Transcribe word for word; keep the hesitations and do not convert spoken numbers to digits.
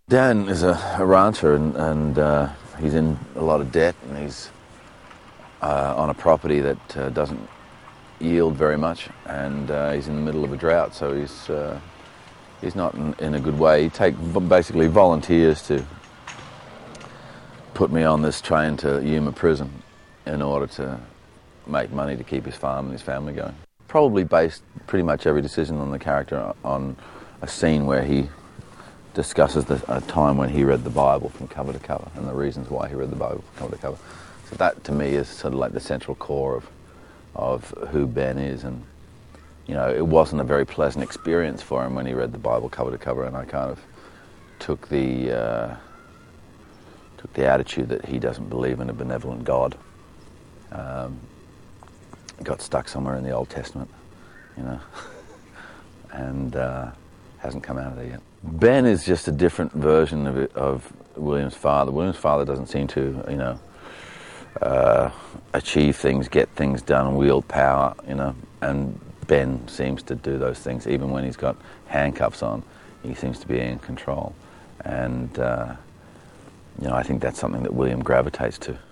Dan is a, a rancher and, and uh, he's in a lot of debt, and he's uh, on a property that uh, doesn't yield very much, and uh, he's in the middle of a drought, so he's uh, he's not in, in a good way. He take basically volunteers to put me on this train to Yuma prison in order to make money to keep his farm and his family going. Probably based pretty much every decision on the character on a scene where he discusses the, a time when he read the Bible from cover to cover and the reasons why he read the Bible from cover to cover. So that to me is sort of like the central core of of who Ben is. And you know, it wasn't a very pleasant experience for him when he read the Bible cover to cover, and I kind of took the uh, took the attitude that he doesn't believe in a benevolent God. Um, got stuck somewhere in the Old Testament, you know, and uh, hasn't come out of there yet. Ben is just a different version of it, of William's father. William's father doesn't seem to, you know, uh, achieve things, get things done, wield power, you know, and Ben seems to do those things. Even when he's got handcuffs on, he seems to be in control. And, uh, you know, I think that's something that William gravitates to.